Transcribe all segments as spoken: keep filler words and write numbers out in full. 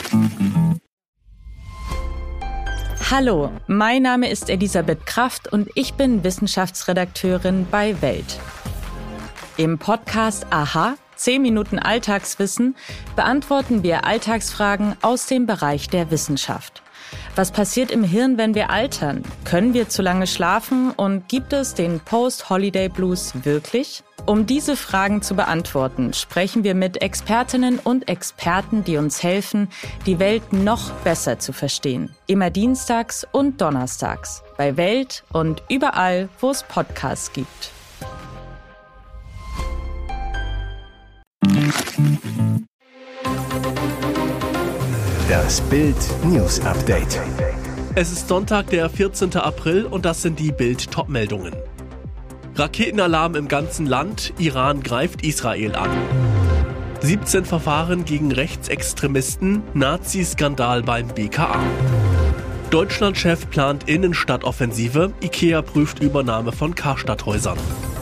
Hallo, mein Name ist Elisabeth Kraft und ich bin Wissenschaftsredakteurin bei Welt. Im Podcast Aha, zehn Minuten Alltagswissen, beantworten wir Alltagsfragen aus dem Bereich der Wissenschaft. Was passiert im Hirn, wenn wir altern? Können wir zu lange schlafen und gibt es den Post-Holiday Blues wirklich? Um diese Fragen zu beantworten, sprechen wir mit Expertinnen und Experten, die uns helfen, die Welt noch besser zu verstehen. Immer dienstags und donnerstags bei Welt und überall, wo es Podcasts gibt. Das Bild News Update. Es ist Sonntag, der vierzehnten April und das sind die Bild-Top-Meldungen. Raketenalarm im ganzen Land, Iran greift Israel an. siebzehn Verfahren gegen Rechtsextremisten, Nazi-Skandal beim B K A. Deutschlandchef plant Innenstadtoffensive, IKEA prüft Übernahme von Karstadthäusern.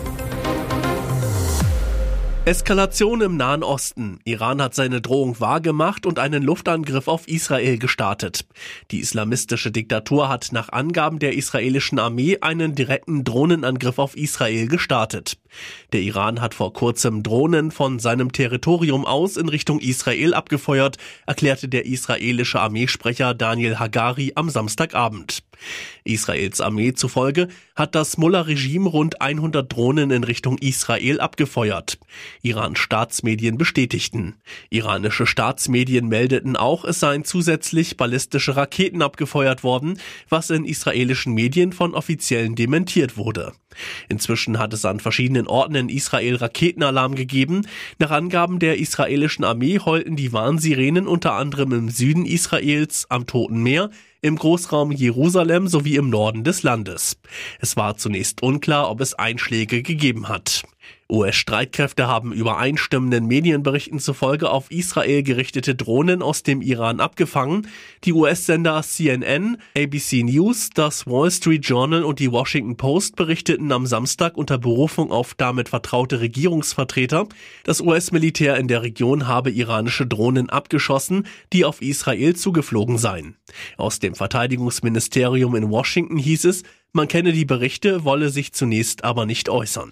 Eskalation im Nahen Osten. Iran hat seine Drohung wahrgemacht und einen Luftangriff auf Israel gestartet. Die islamistische Diktatur hat nach Angaben der israelischen Armee einen direkten Drohnenangriff auf Israel gestartet. Der Iran hat vor kurzem Drohnen von seinem Territorium aus in Richtung Israel abgefeuert, erklärte der israelische Armeesprecher Daniel Hagari am Samstagabend. Israels Armee zufolge hat das Mullah-Regime rund hundert Drohnen in Richtung Israel abgefeuert. Irans Staatsmedien bestätigten. Iranische Staatsmedien meldeten auch, es seien zusätzlich ballistische Raketen abgefeuert worden, was in israelischen Medien von Offiziellen dementiert wurde. Inzwischen hat es an verschiedenen Orten in Israel Raketenalarm gegeben. Nach Angaben der israelischen Armee heulten die Warnsirenen unter anderem im Süden Israels, am Toten Meer, im Großraum Jerusalem sowie im Norden des Landes. Es war zunächst unklar, ob es Einschläge gegeben hat. U S-Streitkräfte haben übereinstimmenden Medienberichten zufolge auf Israel gerichtete Drohnen aus dem Iran abgefangen. Die U S-Sender C N N, A B C News, das Wall Street Journal und die Washington Post berichteten am Samstag unter Berufung auf damit vertraute Regierungsvertreter, das U S-Militär in der Region habe iranische Drohnen abgeschossen, die auf Israel zugeflogen seien. Aus dem Verteidigungsministerium in Washington hieß es, man kenne die Berichte, wolle sich zunächst aber nicht äußern.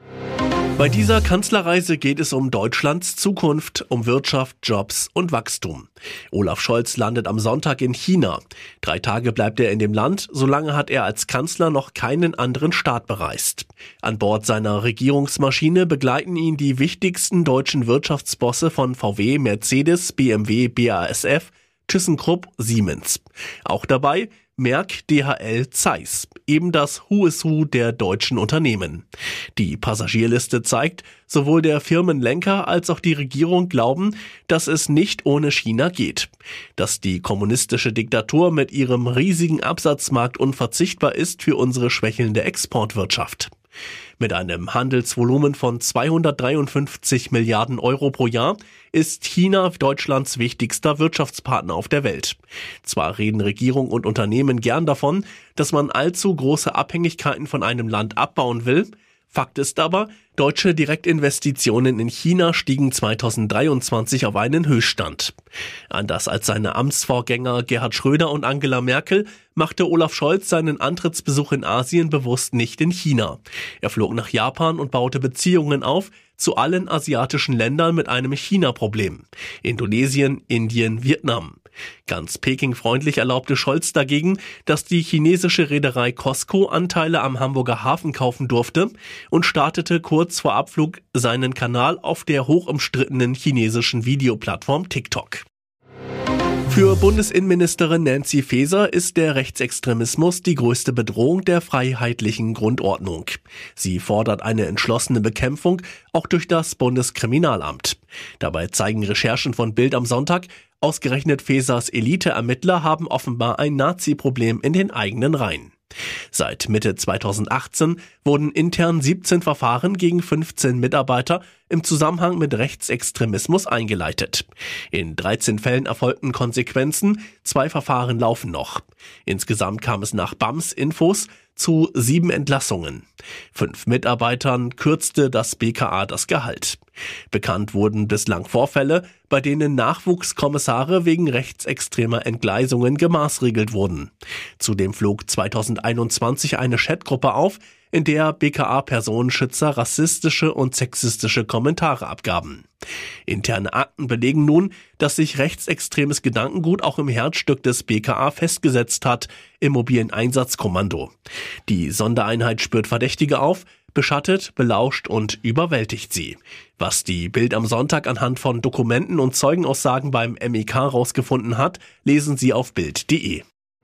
Bei dieser Kanzlerreise geht es um Deutschlands Zukunft, um Wirtschaft, Jobs und Wachstum. Olaf Scholz landet am Sonntag in China. Drei Tage bleibt er in dem Land, solange hat er als Kanzler noch keinen anderen Staat bereist. An Bord seiner Regierungsmaschine begleiten ihn die wichtigsten deutschen Wirtschaftsbosse von V W, Mercedes, B M W, B A S F, ThyssenKrupp, Siemens. Auch dabei Merck, D H L, Zeiss, eben das Who is Who der deutschen Unternehmen. Die Passagierliste zeigt, sowohl der Firmenlenker als auch die Regierung glauben, dass es nicht ohne China geht. Dass die kommunistische Diktatur mit ihrem riesigen Absatzmarkt unverzichtbar ist für unsere schwächelnde Exportwirtschaft. Mit einem Handelsvolumen von zweihundertdreiundfünfzig Milliarden Euro pro Jahr ist China Deutschlands wichtigster Wirtschaftspartner auf der Welt. Zwar reden Regierung und Unternehmen gern davon, dass man allzu große Abhängigkeiten von einem Land abbauen will. Fakt ist aber, deutsche Direktinvestitionen in China stiegen zweitausenddreiundzwanzig auf einen Höchststand. Anders als seine Amtsvorgänger Gerhard Schröder und Angela Merkel machte Olaf Scholz seinen Antrittsbesuch in Asien bewusst nicht in China. Er flog nach Japan und baute Beziehungen auf zu allen asiatischen Ländern mit einem China-Problem. Indonesien, Indien, Vietnam. Ganz Peking-freundlich erlaubte Scholz dagegen, dass die chinesische Reederei COSCO Anteile am Hamburger Hafen kaufen durfte und startete kurz vor Abflug seinen Kanal auf der hochumstrittenen chinesischen Videoplattform TikTok. Für Bundesinnenministerin Nancy Faeser ist der Rechtsextremismus die größte Bedrohung der freiheitlichen Grundordnung. Sie fordert eine entschlossene Bekämpfung, auch durch das Bundeskriminalamt. Dabei zeigen Recherchen von Bild am Sonntag, ausgerechnet Faesers Elite-Ermittler haben offenbar ein Nazi-Problem in den eigenen Reihen. Seit Mitte zweitausendachtzehn wurden intern siebzehn Verfahren gegen fünfzehn Mitarbeiter im Zusammenhang mit Rechtsextremismus eingeleitet. In dreizehn Fällen erfolgten Konsequenzen, zwei Verfahren laufen noch. Insgesamt kam es nach B A M S Infos zu sieben Entlassungen. Fünf Mitarbeitern kürzte das B K A das Gehalt. Bekannt wurden bislang Vorfälle, bei denen Nachwuchskommissare wegen rechtsextremer Entgleisungen gemaßregelt wurden. Zudem flog zweitausendeinundzwanzig eine Chatgruppe auf, in der B K A-Personenschützer rassistische und sexistische Kommentare abgaben. Interne Akten belegen nun, dass sich rechtsextremes Gedankengut auch im Herzstück des B K A festgesetzt hat, im mobilen Einsatzkommando. Die Sondereinheit spürt Verdächtige auf, beschattet, belauscht und überwältigt sie. Was die Bild am Sonntag anhand von Dokumenten und Zeugenaussagen beim M E K rausgefunden hat, lesen Sie auf bild punkt de.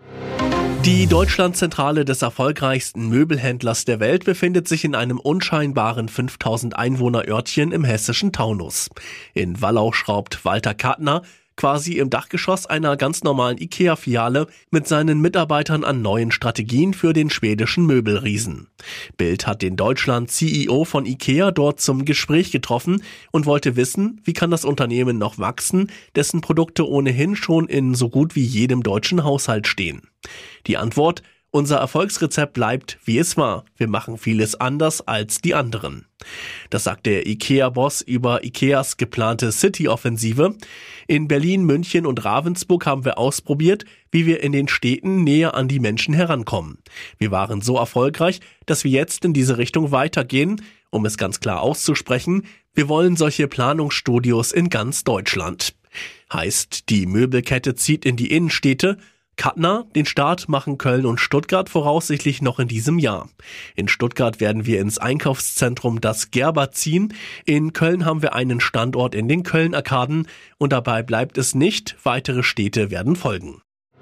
Die Deutschlandzentrale des erfolgreichsten Möbelhändlers der Welt befindet sich in einem unscheinbaren fünftausend Einwohner-Örtchen im hessischen Taunus. In Wallau schraubt Walter Kattner quasi im Dachgeschoss einer ganz normalen IKEA-Filiale mit seinen Mitarbeitern an neuen Strategien für den schwedischen Möbelriesen. Bild hat den Deutschland-C E O von IKEA dort zum Gespräch getroffen und wollte wissen, wie kann das Unternehmen noch wachsen, dessen Produkte ohnehin schon in so gut wie jedem deutschen Haushalt stehen. Die Antwort: Unser Erfolgsrezept bleibt, wie es war. Wir machen vieles anders als die anderen. Das sagt der IKEA-Boss über IKEAs geplante City-Offensive. In Berlin, München und Ravensburg haben wir ausprobiert, wie wir in den Städten näher an die Menschen herankommen. Wir waren so erfolgreich, dass wir jetzt in diese Richtung weitergehen. Um es ganz klar auszusprechen, wir wollen solche Planungsstudios in ganz Deutschland. Heißt, die Möbelkette zieht in die Innenstädte. Kattner, den Start machen Köln und Stuttgart voraussichtlich noch in diesem Jahr. In Stuttgart werden wir ins Einkaufszentrum Das Gerber ziehen. In Köln haben wir einen Standort in den Köln-Arkaden und dabei bleibt es nicht. Weitere Städte werden folgen.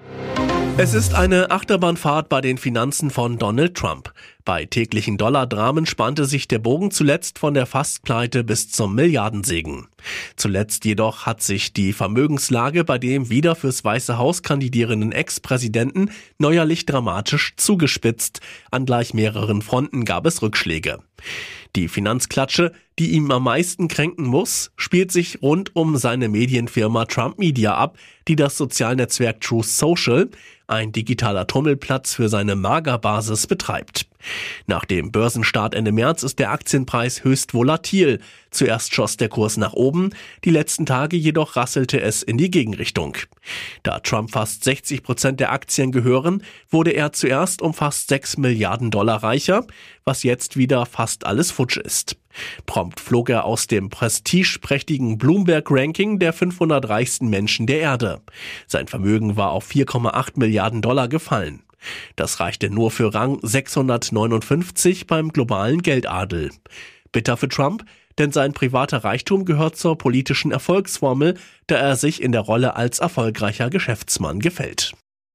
Es ist eine Achterbahnfahrt bei den Finanzen von Donald Trump. Bei täglichen Dollardramen spannte sich der Bogen zuletzt von der Fastpleite bis zum Milliardensegen. Zuletzt jedoch hat sich die Vermögenslage bei dem wieder fürs Weiße Haus kandidierenden Ex-Präsidenten neuerlich dramatisch zugespitzt. An gleich mehreren Fronten gab es Rückschläge. Die Finanzklatsche, die ihm am meisten kränken muss, spielt sich rund um seine Medienfirma Trump Media ab, die das Sozialnetzwerk Truth Social, ein digitaler Tummelplatz für seine Magerbasis, betreibt. Nach dem Börsenstart Ende März ist der Aktienpreis höchst volatil. Zuerst schoss der Kurs nach oben, die letzten Tage jedoch rasselte es in die Gegenrichtung. Da Trump fast sechzig Prozent der Aktien gehören, wurde er zuerst um fast sechs Milliarden Dollar reicher, was jetzt wieder fast alles futsch ist. Prompt flog er aus dem prestigeprächtigen Bloomberg-Ranking der fünfhundert reichsten Menschen der Erde. Sein Vermögen war auf vier Komma acht Milliarden Dollar gefallen. Das reichte nur für Rang sechshundertneunundfünfzig beim globalen Geldadel. Bitter für Trump, denn sein privater Reichtum gehört zur politischen Erfolgsformel, da er sich in der Rolle als erfolgreicher Geschäftsmann gefällt.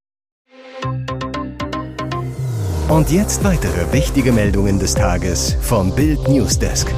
Und jetzt weitere wichtige Meldungen des Tages vom Bild Newsdesk.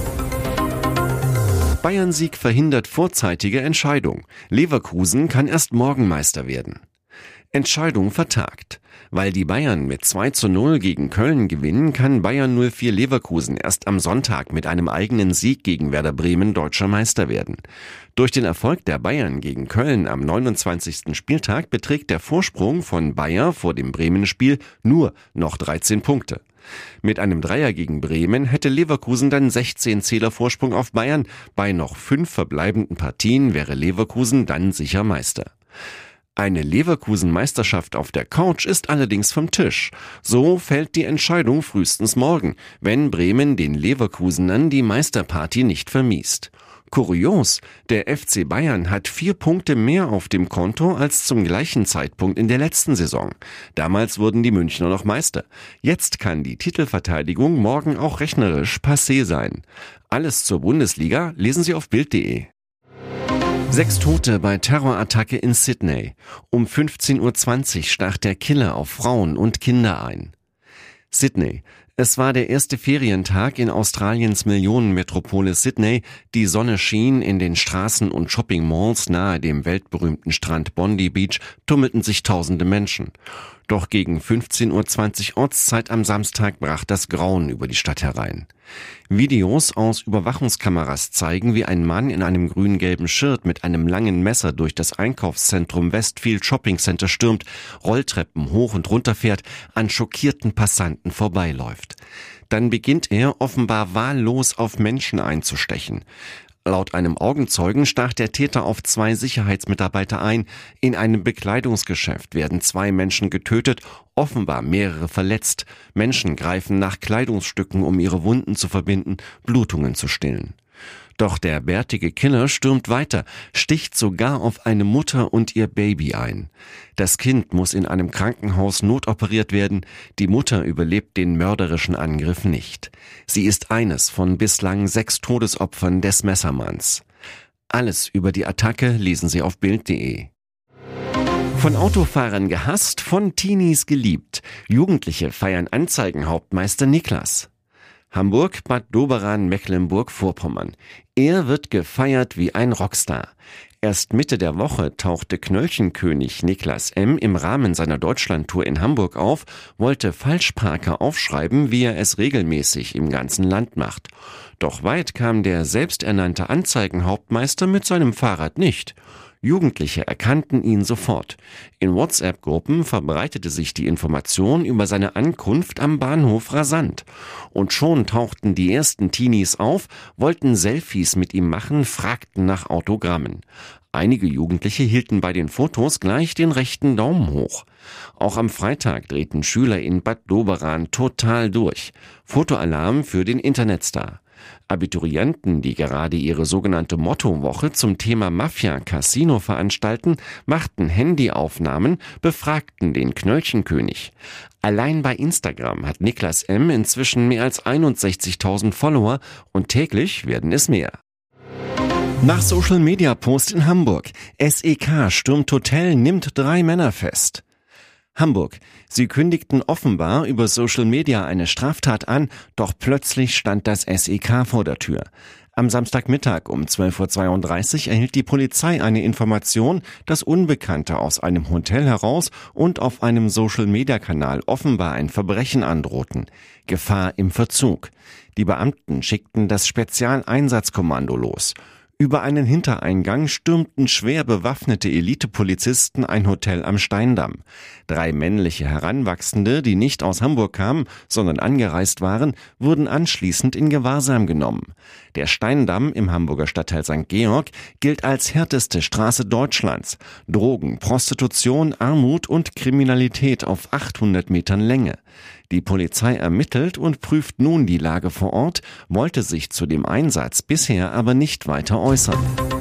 Bayern-Sieg verhindert vorzeitige Entscheidung. Leverkusen kann erst morgen Meister werden. Entscheidung vertagt. Weil die Bayern mit zwei zu null gegen Köln gewinnen, kann Bayern null vier Leverkusen erst am Sonntag mit einem eigenen Sieg gegen Werder Bremen deutscher Meister werden. Durch den Erfolg der Bayern gegen Köln am neunundzwanzigsten Spieltag beträgt der Vorsprung von Bayer vor dem Bremen-Spiel nur noch dreizehn Punkte. Mit einem Dreier gegen Bremen hätte Leverkusen dann sechzehn Zähler Vorsprung auf Bayern. Bei noch fünf verbleibenden Partien wäre Leverkusen dann sicher Meister. Eine Leverkusen-Meisterschaft auf der Couch ist allerdings vom Tisch. So fällt die Entscheidung frühestens morgen, wenn Bremen den Leverkusenern die Meisterparty nicht vermiest. Kurios, der F C Bayern hat vier Punkte mehr auf dem Konto als zum gleichen Zeitpunkt in der letzten Saison. Damals wurden die Münchner noch Meister. Jetzt kann die Titelverteidigung morgen auch rechnerisch passé sein. Alles zur Bundesliga lesen Sie auf bild punkt de. Sechs Tote bei Terrorattacke in Sydney. Um fünfzehn Uhr zwanzig stach der Killer auf Frauen und Kinder ein. Sydney. Es war der erste Ferientag in Australiens Millionenmetropole Sydney. Die Sonne schien, in den Straßen und Shopping-Malls nahe dem weltberühmten Strand Bondi Beach tummelten sich tausende Menschen. Doch gegen fünfzehn Uhr zwanzig Ortszeit am Samstag brach das Grauen über die Stadt herein. Videos aus Überwachungskameras zeigen, wie ein Mann in einem grün-gelben Shirt mit einem langen Messer durch das Einkaufszentrum Westfield Shopping Center stürmt, Rolltreppen hoch und runter fährt, an schockierten Passanten vorbeiläuft. Dann beginnt er offenbar wahllos auf Menschen einzustechen. Laut einem Augenzeugen stach der Täter auf zwei Sicherheitsmitarbeiter ein. In einem Bekleidungsgeschäft werden zwei Menschen getötet, offenbar mehrere verletzt. Menschen greifen nach Kleidungsstücken, um ihre Wunden zu verbinden, Blutungen zu stillen. Doch der bärtige Killer stürmt weiter, sticht sogar auf eine Mutter und ihr Baby ein. Das Kind muss in einem Krankenhaus notoperiert werden. Die Mutter überlebt den mörderischen Angriff nicht. Sie ist eines von bislang sechs Todesopfern des Messermanns. Alles über die Attacke lesen Sie auf bild punkt de. Von Autofahrern gehasst, von Teenies geliebt. Jugendliche feiern Anzeigenhauptmeister Niklas. Hamburg, Bad Doberan, Mecklenburg-Vorpommern. Er wird gefeiert wie ein Rockstar. Erst Mitte der Woche tauchte Knöllchenkönig Niklas M. im Rahmen seiner Deutschlandtour in Hamburg auf, wollte Falschparker aufschreiben, wie er es regelmäßig im ganzen Land macht. Doch weit kam der selbsternannte Anzeigenhauptmeister mit seinem Fahrrad nicht. Jugendliche erkannten ihn sofort. In WhatsApp-Gruppen verbreitete sich die Information über seine Ankunft am Bahnhof rasant. Und schon tauchten die ersten Teenies auf, wollten Selfies mit ihm machen, fragten nach Autogrammen. Einige Jugendliche hielten bei den Fotos gleich den rechten Daumen hoch. Auch am Freitag drehten Schüler in Bad Doberan total durch. Fotoalarm für den Internetstar. Abiturienten, die gerade ihre sogenannte Mottowoche zum Thema Mafia-Casino veranstalten, machten Handyaufnahmen, befragten den Knöllchenkönig. Allein bei Instagram hat Niklas M. inzwischen mehr als einundsechzigtausend Follower und täglich werden es mehr. Nach Social-Media-Post in Hamburg. S E K stürmt Hotel, nimmt drei Männer fest. Hamburg. Sie kündigten offenbar über Social Media eine Straftat an, doch plötzlich stand das S E K vor der Tür. Am Samstagmittag um zwölf Uhr zweiunddreißig erhielt die Polizei eine Information, dass Unbekannte aus einem Hotel heraus und auf einem Social Media Kanal offenbar ein Verbrechen androhten. Gefahr im Verzug. Die Beamten schickten das Spezialeinsatzkommando los. Über einen Hintereingang stürmten schwer bewaffnete Elitepolizisten ein Hotel am Steindamm. Drei männliche Heranwachsende, die nicht aus Hamburg kamen, sondern angereist waren, wurden anschließend in Gewahrsam genommen. Der Steindamm im Hamburger Stadtteil Sankt Georg gilt als härteste Straße Deutschlands. Drogen, Prostitution, Armut und Kriminalität auf achthundert Metern Länge. Die Polizei ermittelt und prüft nun die Lage vor Ort, wollte sich zu dem Einsatz bisher aber nicht weiter äußern.